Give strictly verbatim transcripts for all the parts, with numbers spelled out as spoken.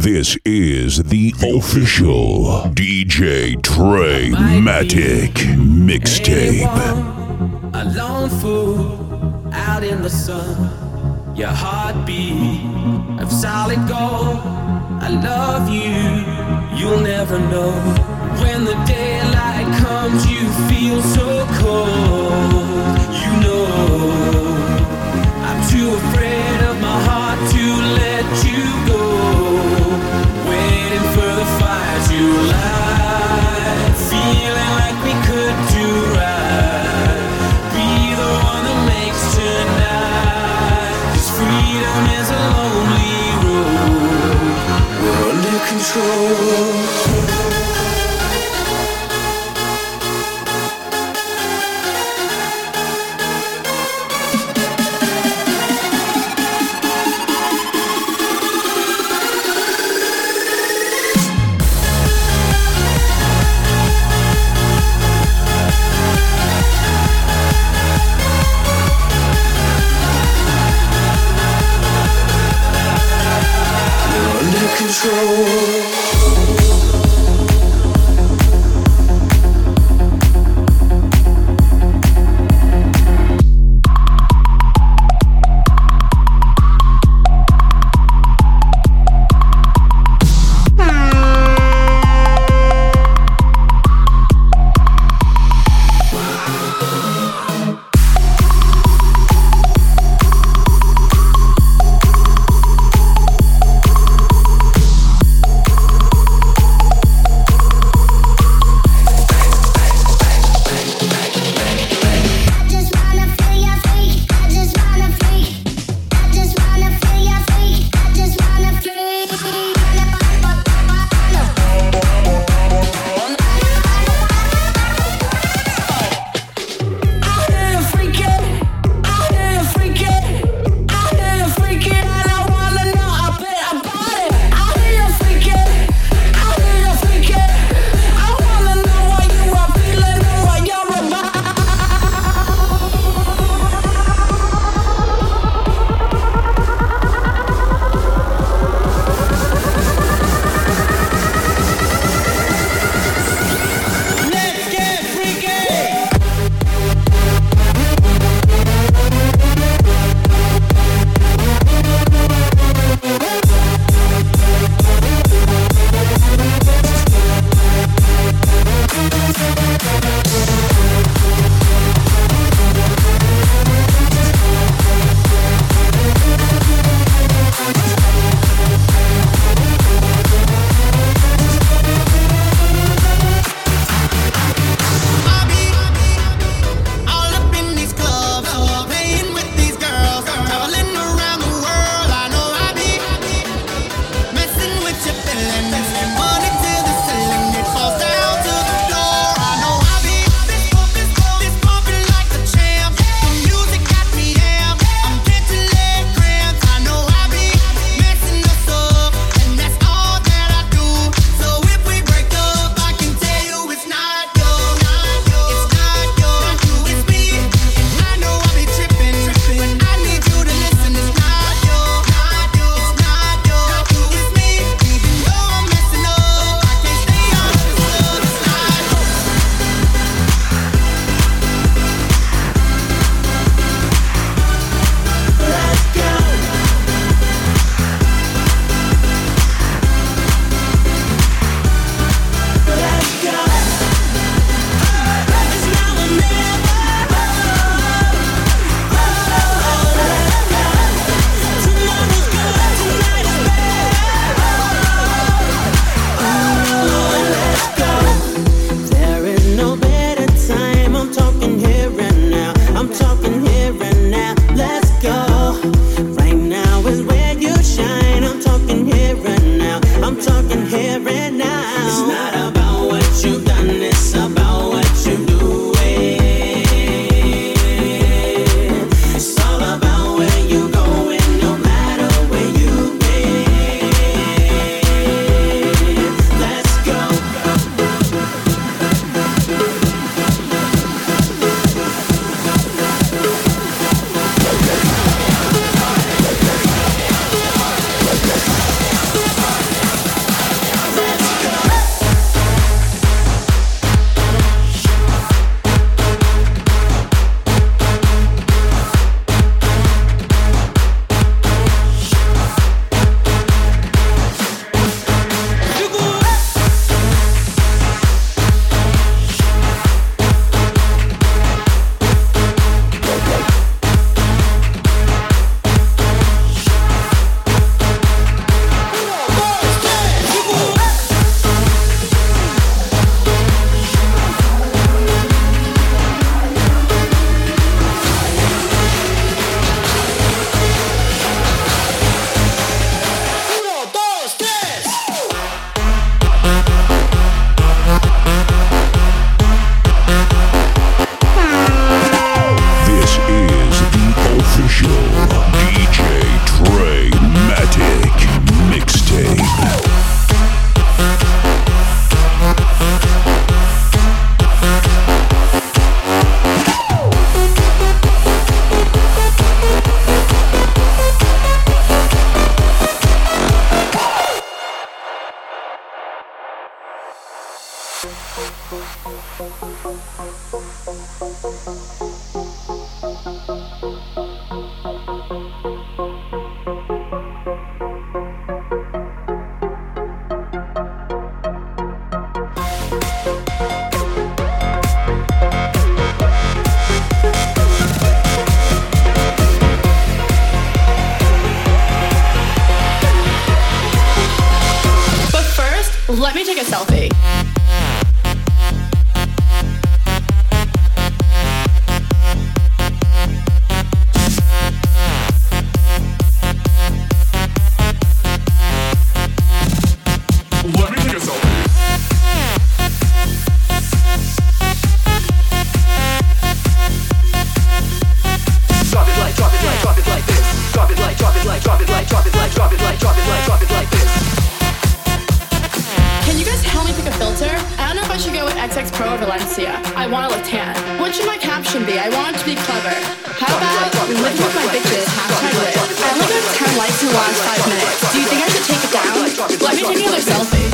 This is the official D J Trey Matic mixtape. A lone fool out in the sun, your heartbeat of solid gold. I love you, you'll never know. When the daylight comes, you feel so cold. You know, I'm too afraid of my heart to let you go. Waiting for the fire to light, feeling like we could do right. Be the one that makes tonight. 'Cause freedom is a lonely road. We're under control. Let me take a selfie. Let me take a selfie. Drop it like, drop it like, drop it like this. Drop it like, drop it like, drop it like, drop it like, drop it like, drop it like, drop it like this. Can you guys help me pick a filter? I don't know if I should go with X X Pro or Valencia. I want to look tan. What should my caption be? I want it to be clever. How about living with my bitches, hashtag live. I only got ten likes in the last five minutes. Do you think I should take it down? Let me take another selfie.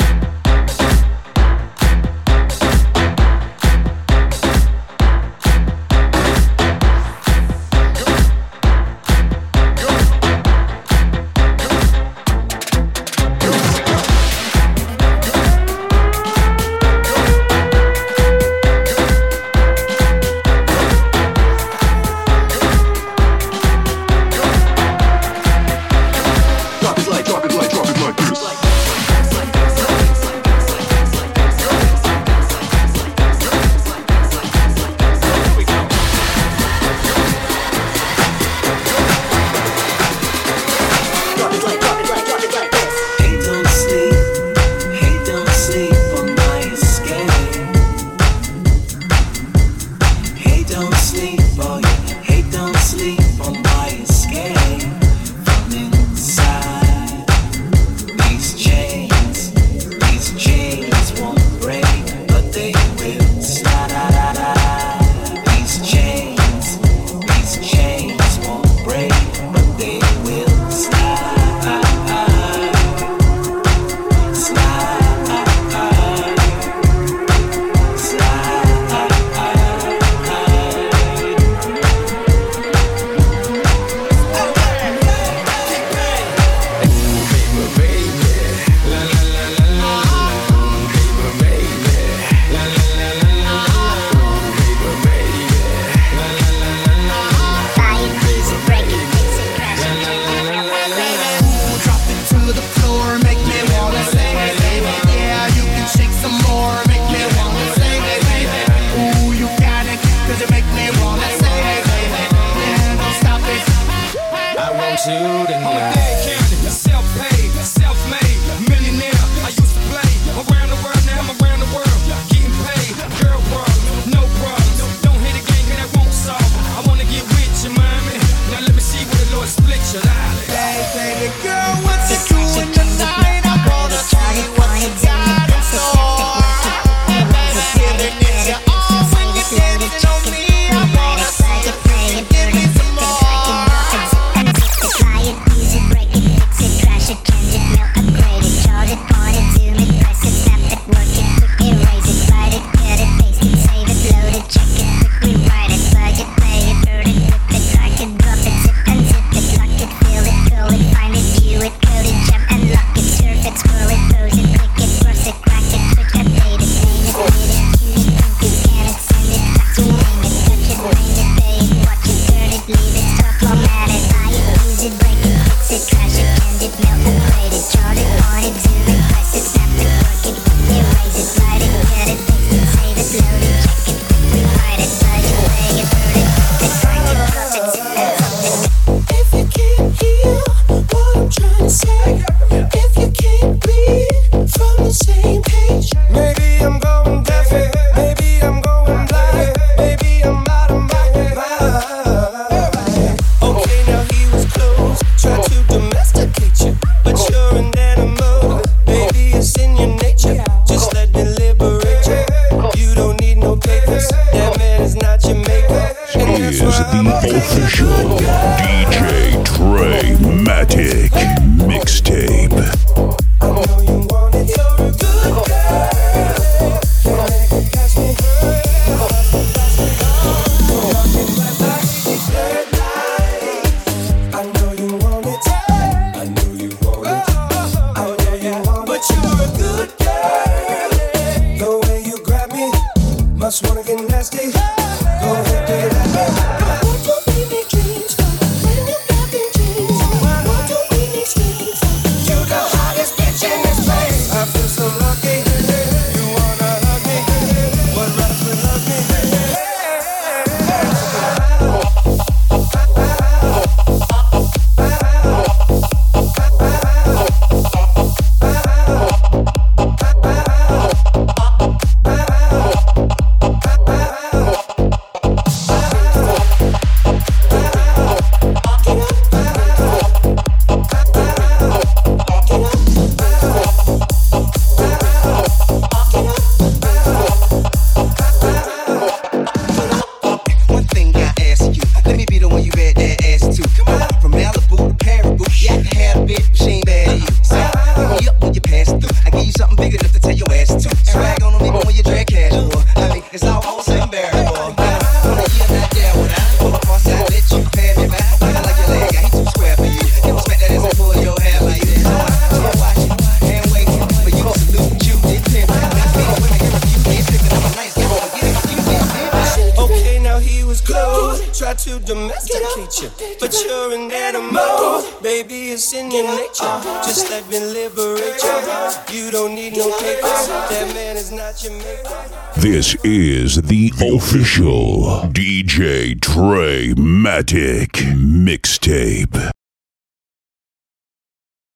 Must wanna get nasty. Go ahead, get at me. What do we make dreams for? When you got them dreams. What do we need dreams for? You the hottest bitch in this place. I feel so nature, but you're an animal. Baby, it's in your nature. Just let me liberate you. You don't need no papers. That man is not your maker. This is the official D J Trey Matic mixtape.